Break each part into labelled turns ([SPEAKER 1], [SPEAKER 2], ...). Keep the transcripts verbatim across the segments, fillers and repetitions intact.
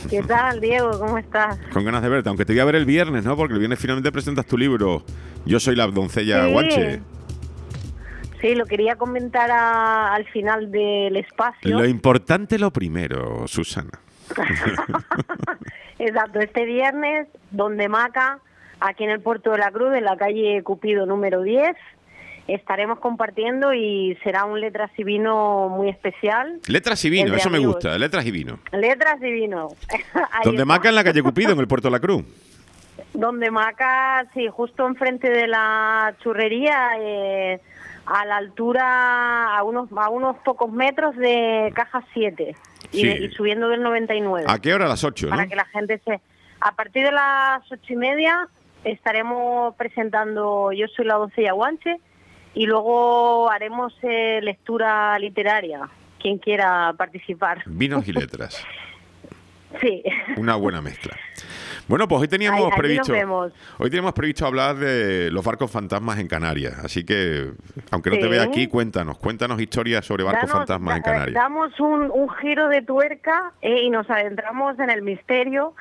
[SPEAKER 1] ¿Qué tal, Diego? ¿Cómo estás?
[SPEAKER 2] Con ganas de verte, aunque te voy a ver el viernes, ¿no? Porque el viernes finalmente presentas tu libro. Yo soy la doncella
[SPEAKER 1] Sí.
[SPEAKER 2] Guanche.
[SPEAKER 1] Sí, lo quería comentar a, al final del espacio.
[SPEAKER 2] Lo importante lo primero, Susana.
[SPEAKER 1] Exacto, este viernes, Donde Maca, aquí en el Puerto de la Cruz, en la calle Cupido número diez, estaremos compartiendo y será un Letras y Vino muy especial.
[SPEAKER 2] Letras y vino,
[SPEAKER 1] Entre
[SPEAKER 2] eso me
[SPEAKER 1] amigos.
[SPEAKER 2] gusta, letras y vino.
[SPEAKER 1] Letras y Vino. Ahí
[SPEAKER 2] Donde
[SPEAKER 1] está.
[SPEAKER 2] Maca en la calle Cupido, en el Puerto de la Cruz.
[SPEAKER 1] Donde Maca, sí, justo enfrente de la churrería, eh, a la altura, a unos a unos pocos metros de Caja siete, y,
[SPEAKER 2] Sí.
[SPEAKER 1] de- y subiendo del noventa y nueve.
[SPEAKER 2] ¿A qué hora? A las ocho, ¿no?
[SPEAKER 1] Para que la gente se... A partir de las ocho y media estaremos presentando Yo soy la doncella Guanche, y luego haremos eh, lectura literaria, quien quiera participar.
[SPEAKER 2] Vinos y letras.
[SPEAKER 1] Sí.
[SPEAKER 2] Una buena mezcla. Bueno, pues hoy teníamos
[SPEAKER 1] Ahí- allí
[SPEAKER 2] previsto
[SPEAKER 1] nos vemos.
[SPEAKER 2] hoy teníamos previsto hablar de los barcos fantasmas en Canarias, así que aunque no te
[SPEAKER 1] Sí.
[SPEAKER 2] vea aquí, cuéntanos, cuéntanos historias sobre barcos
[SPEAKER 1] Danos-
[SPEAKER 2] fantasmas en
[SPEAKER 1] da-
[SPEAKER 2] Canarias.
[SPEAKER 1] Damos un, un giro de tuerca eh, y nos adentramos en el misterio,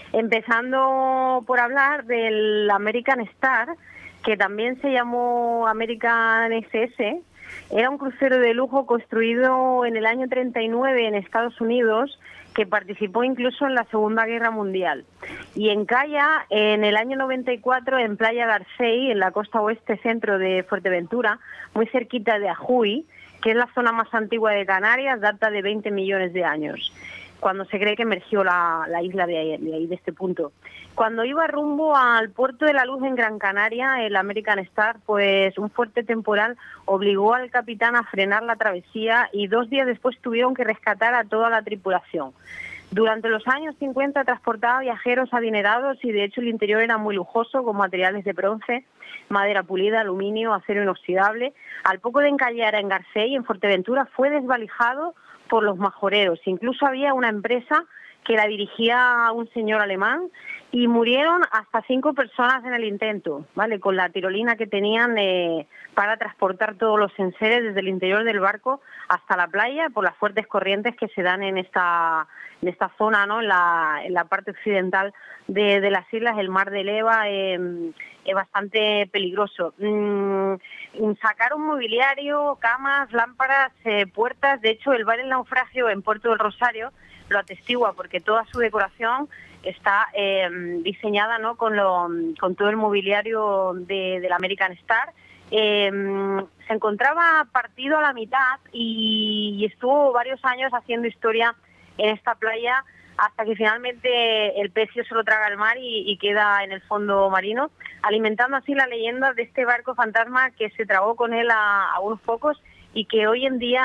[SPEAKER 1] empezando por hablar del American Star, que también se llamó American S S. Era un crucero de lujo construido en el año treinta y nueve en Estados Unidos, que participó incluso en la Segunda Guerra Mundial. Y encalla en el año noventa y cuatro en Playa Garcey, en la costa oeste centro de Fuerteventura, muy cerquita de Ajuy, que es la zona más antigua de Canarias, data de veinte millones de años, cuando se cree que emergió la, la isla de ahí, de ahí, de este punto. Cuando iba rumbo al Puerto de la Luz en Gran Canaria, el American Star, pues un fuerte temporal obligó al capitán a frenar la travesía y dos días después tuvieron que rescatar a toda la tripulación. Durante los años cincuenta transportaba viajeros adinerados y de hecho el interior era muy lujoso, con materiales de bronce, madera pulida, aluminio, acero inoxidable. Al poco de encallar en Garcey, en Fuerteventura, fue desvalijado por los majoreros. Incluso había una empresa que la dirigía un señor alemán y murieron hasta cinco personas en el intento, ¿vale? Con la tirolina que tenían eh, para transportar todos los enseres desde el interior del barco hasta la playa por las fuertes corrientes que se dan en esta en esta zona, ¿no? En la, en la parte occidental de, de las islas, el mar de Leva eh, es bastante peligroso. Mm, sacaron mobiliario, camas, lámparas, eh, puertas. De hecho, el bar El Naufragio en Puerto del Rosario lo atestigua, porque toda su decoración está eh, diseñada, ¿no? con, lo, con todo el mobiliario de, del American Star. Eh, se encontraba partido a la mitad y, y estuvo varios años haciendo historia en esta playa, hasta que finalmente el pecio se lo traga el mar y, y queda en el fondo marino, alimentando así la leyenda de este barco fantasma que se tragó con él a, a unos pocos, y que hoy en día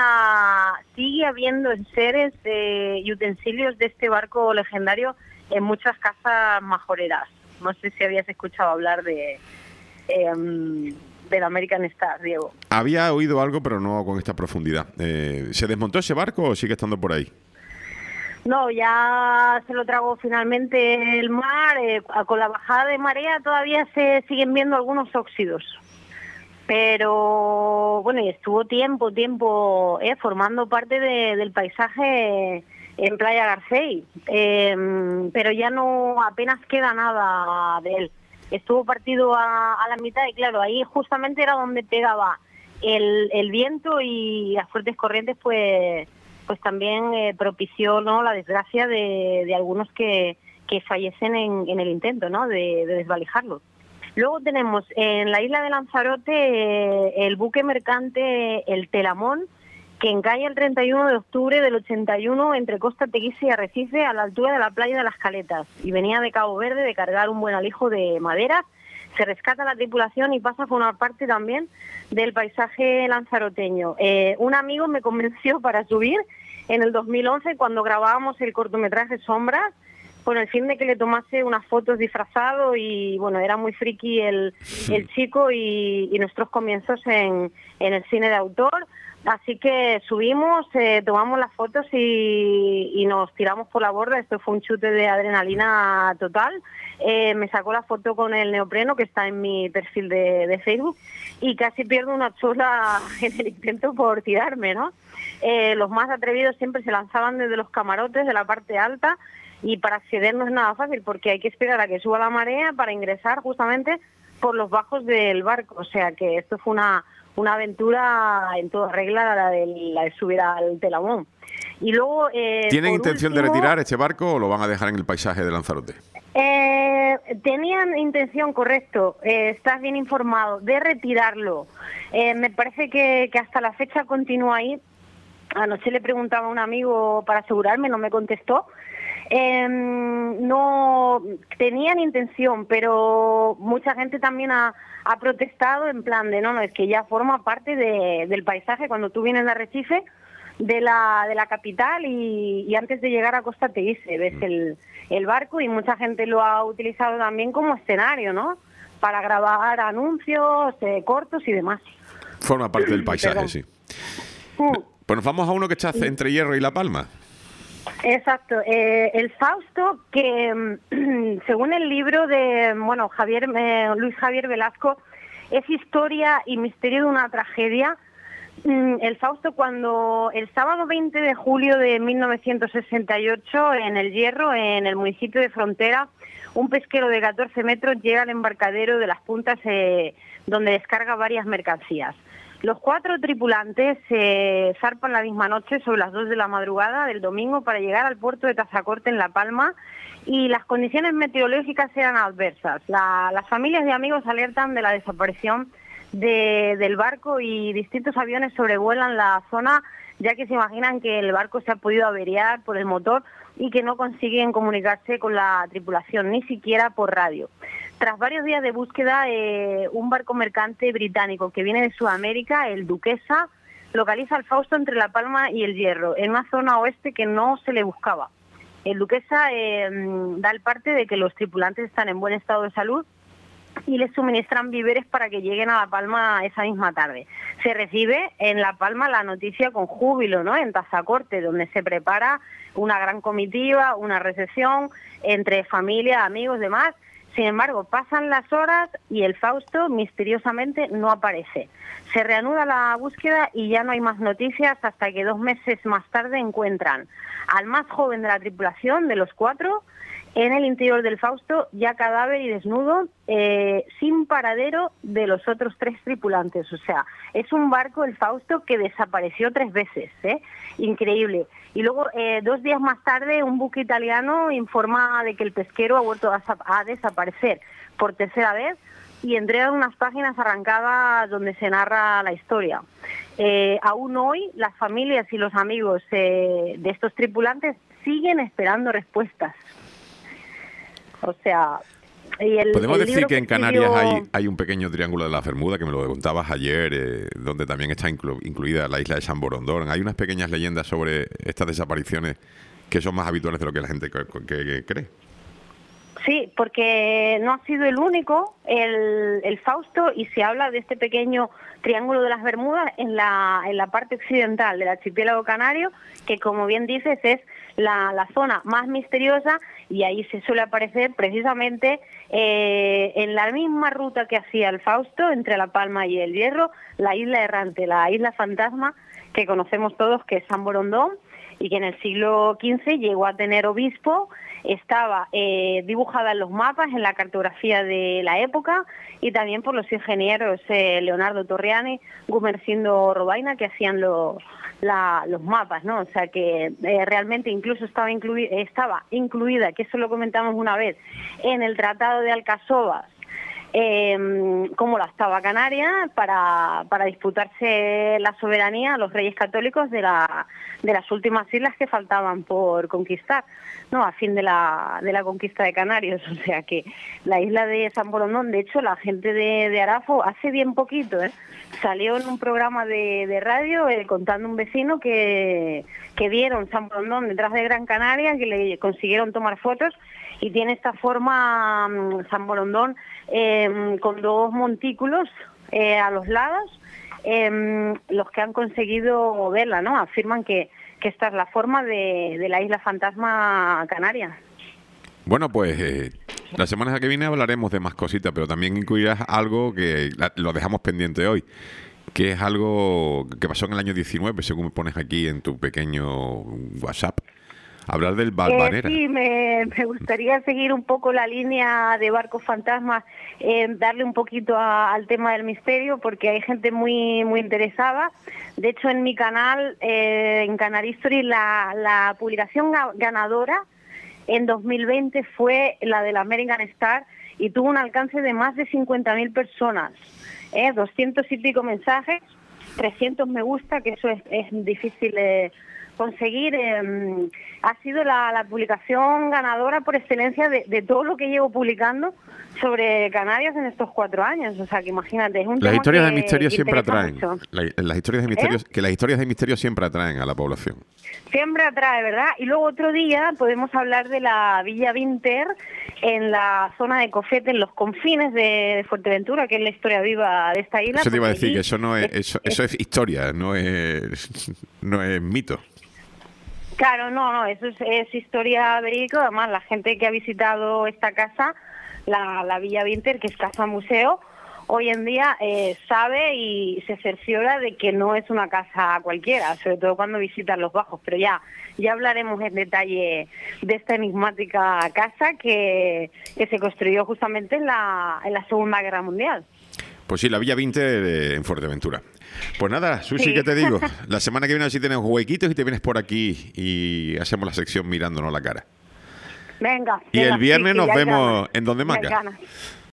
[SPEAKER 1] sigue habiendo enseres eh, y utensilios de este barco legendario en muchas casas majoreras. No sé si habías escuchado hablar de eh, del American Star, Diego.
[SPEAKER 2] Había oído algo, pero no con esta profundidad. Eh, ¿Se desmontó ese barco o sigue estando por ahí?
[SPEAKER 1] No, ya se lo tragó finalmente el mar. Eh, con la bajada de marea todavía se siguen viendo algunos óxidos. Pero bueno, y estuvo tiempo, tiempo eh, formando parte de, del paisaje en Playa Garcey, eh, pero ya no, apenas queda nada de él. Estuvo partido a, a la mitad y claro, ahí justamente era donde pegaba el, el viento y las fuertes corrientes, pues pues también eh, propició, ¿no?, la desgracia de, de algunos que, que fallecen en, en el intento, ¿no?, de, de desvalijarlo. Luego tenemos en la isla de Lanzarote eh, el buque mercante El Telamón, que encalla el treinta y uno de octubre del ochenta y uno entre Costa Teguise y Arrecife, a la altura de la playa de Las Caletas, y venía de Cabo Verde de cargar un buen alijo de madera. Se rescata la tripulación y pasa a formar parte también del paisaje lanzaroteño. Eh, un amigo me convenció para subir en el dos mil once, cuando grabábamos el cortometraje Sombras, con el fin de que le tomase unas fotos disfrazado, y bueno, era muy friki el, el chico y, y nuestros comienzos en, en el cine de autor. Así que subimos, eh, tomamos las fotos y, y nos tiramos por la borda. Esto fue un chute de adrenalina total. Eh, me sacó la foto con el neopreno, que está en mi perfil de, de Facebook, y casi pierdo una chola en el intento por tirarme, ¿no? Eh, los más atrevidos siempre se lanzaban desde los camarotes de la parte alta, y para acceder no es nada fácil porque hay que esperar a que suba la marea para ingresar justamente por los bajos del barco. O sea que esto fue una, una aventura en toda regla, la de, la de subir al Telamón. Y luego, eh,
[SPEAKER 2] ¿Tienen intención
[SPEAKER 1] último,
[SPEAKER 2] de retirar este barco o lo van a dejar en el paisaje de Lanzarote?
[SPEAKER 1] Eh, tenían intención, correcto, eh, estás bien informado, de retirarlo. Eh, me parece que, que hasta la fecha continúa ahí. Anoche le preguntaba a un amigo para asegurarme, no me contestó. Eh, no tenían intención, pero mucha gente también ha, ha protestado en plan de no, no, es que ya forma parte de, del paisaje. Cuando tú vienes de Arrecife, de la de la capital y, y antes de llegar a Costa Teguise ves el, el barco y mucha gente lo ha utilizado también como escenario, ¿no? Para grabar anuncios, eh, cortos y demás.
[SPEAKER 2] Forma parte del paisaje, Perdón. sí. Mm. Pues nos vamos a uno que está entre Hierro y La Palma.
[SPEAKER 1] Exacto, eh, el Fausto, que según el libro de bueno Javier eh, Luis Javier Velasco, es historia y misterio de una tragedia. El Fausto, cuando el sábado veinte de julio de mil novecientos sesenta y ocho, en el Hierro, en el municipio de Frontera, un pesquero de catorce metros llega al embarcadero de Las Puntas, eh, donde descarga varias mercancías. Los cuatro tripulantes eh, zarpan la misma noche sobre las dos de la madrugada del domingo para llegar al puerto de Tazacorte en La Palma, y las condiciones meteorológicas eran adversas. La, las familias y amigos alertan de la desaparición de, del barco y distintos aviones sobrevuelan la zona, ya que se imaginan que el barco se ha podido averiar por el motor y que no consiguen comunicarse con la tripulación, ni siquiera por radio. Tras varios días de búsqueda, eh, un barco mercante británico que viene de Sudamérica, el Duquesa, localiza al Fausto entre La Palma y el Hierro, en una zona oeste que no se le buscaba. El Duquesa eh, da el parte de que los tripulantes están en buen estado de salud y les suministran víveres para que lleguen a La Palma esa misma tarde. Se recibe en La Palma la noticia con júbilo, ¿no? En Tazacorte, donde se prepara una gran comitiva, una recepción entre familia, amigos, demás. Sin embargo, pasan las horas y el Fausto misteriosamente no aparece. Se reanuda la búsqueda y ya no hay más noticias hasta que dos meses más tarde encuentran al más joven de la tripulación, de los cuatro, en el interior del Fausto, ya cadáver y desnudo, eh, sin paradero de los otros tres tripulantes. O sea, es un barco, el Fausto, que desapareció tres veces, ¿eh? Increíble. Y luego, eh, dos días más tarde, un buque italiano informa de que el pesquero ha vuelto a, a desaparecer por tercera vez y entrega unas páginas arrancadas donde se narra la historia. Eh, aún hoy, las familias y los amigos eh, de estos tripulantes siguen esperando respuestas. O sea, y el,
[SPEAKER 2] podemos
[SPEAKER 1] el
[SPEAKER 2] decir que en Canarias
[SPEAKER 1] escribió...
[SPEAKER 2] hay, hay un pequeño triángulo de la Bermuda, que me lo contabas ayer, eh, donde también está inclu incluida la isla de San Borondón. Hay unas pequeñas leyendas sobre estas desapariciones que son más habituales de lo que la gente que, que, que cree.
[SPEAKER 1] Sí, porque no ha sido el único, el, el Fausto, y se habla de este pequeño triángulo de las Bermudas en la, en la parte occidental del archipiélago canario, que como bien dices es la, la zona más misteriosa, y ahí se suele aparecer precisamente eh, en la misma ruta que hacía el Fausto, entre La Palma y el Hierro, la isla errante, la isla fantasma, que conocemos todos, que es San Borondón, y que en el siglo quince llegó a tener obispo. Estaba eh, dibujada en los mapas, en la cartografía de la época, y también por los ingenieros eh, Leonardo Torriani, Gumersindo Robaina, que hacían lo, la, los mapas, ¿no? O sea que eh, realmente incluso estaba, inclui estaba incluida, que eso lo comentamos una vez, en el Tratado de Alcasovas, Eh, como la estaba Canaria, para, para disputarse la soberanía a los reyes católicos de, la, de las últimas islas que faltaban por conquistar, ¿no? A fin de la, de la conquista de Canarios. O sea que la isla de San Borondón, de hecho, la gente de, de Arafo hace bien poquito, ¿eh? Salió en un programa de, de radio eh, contando un vecino que, que vieron San Borondón detrás de Gran Canaria, que le consiguieron tomar fotos, y tiene esta forma um, San Borondón eh, con dos montículos eh, a los lados, eh, los que han conseguido verla, ¿no? Afirman que, que esta es la forma de, de la isla fantasma canaria.
[SPEAKER 2] Bueno, pues eh, la semana que viene hablaremos de más cositas, pero también incluirás algo que la, lo dejamos pendiente hoy, que es algo que pasó en el año diecinueve, según me pones aquí en tu pequeño WhatsApp. hablar del
[SPEAKER 1] Eh,
[SPEAKER 2] Valvanera.
[SPEAKER 1] sí, me, me gustaría seguir un poco la línea de barcos fantasmas, eh, darle un poquito a- al tema del misterio, porque hay gente muy muy interesada. De hecho, en mi canal, eh, en Canal History, la, la publicación ga- ganadora en dos mil veinte fue la de la American Star y tuvo un alcance de más de cincuenta mil personas, ¿eh? doscientos y pico mensajes, trescientos me gusta, que eso es, es difícil de conseguir. Eh, ha sido la, la publicación ganadora por excelencia de, de todo lo que llevo publicando sobre Canarias en estos cuatro años. O sea, que imagínate, es un
[SPEAKER 2] Las
[SPEAKER 1] tema
[SPEAKER 2] historias
[SPEAKER 1] que,
[SPEAKER 2] de misterio
[SPEAKER 1] que
[SPEAKER 2] siempre
[SPEAKER 1] interesa
[SPEAKER 2] atraen.
[SPEAKER 1] mucho.
[SPEAKER 2] La- las historias de misterio, que las historias de misterio siempre atraen a la población.
[SPEAKER 1] Siempre atrae, ¿verdad? Y luego otro día podemos hablar de la Villa Vinter en la zona de Cofete, en los confines de, de Fuerteventura, que es la historia viva de esta isla.
[SPEAKER 2] Eso te iba a
[SPEAKER 1] porque
[SPEAKER 2] decir,
[SPEAKER 1] allí
[SPEAKER 2] que eso no es,
[SPEAKER 1] es-
[SPEAKER 2] eso, eso es historia, no es, no es mito.
[SPEAKER 1] Claro, no, no, eso es, es historia verídica. Además, la gente que ha visitado esta casa, la, la Villa Vinter, que es casa museo, hoy en día eh, sabe y se cerciora de que no es una casa cualquiera, sobre todo cuando visitan los bajos. Pero ya ya hablaremos en detalle de esta enigmática casa que, que se construyó justamente en la, en la Segunda Guerra Mundial.
[SPEAKER 2] Pues sí, la Villa veinte eh, en Fuerteventura. Pues nada, Susi,
[SPEAKER 1] Sí.
[SPEAKER 2] ¿qué te digo? La semana que viene si tenemos huequitos y te vienes por aquí y hacemos la sección mirándonos la cara.
[SPEAKER 1] Venga.
[SPEAKER 2] Y
[SPEAKER 1] venga,
[SPEAKER 2] el viernes
[SPEAKER 1] sí, sí,
[SPEAKER 2] nos
[SPEAKER 1] ya hay
[SPEAKER 2] vemos
[SPEAKER 1] ganas,
[SPEAKER 2] en Donde
[SPEAKER 1] ya hay
[SPEAKER 2] Maca.
[SPEAKER 1] ganas.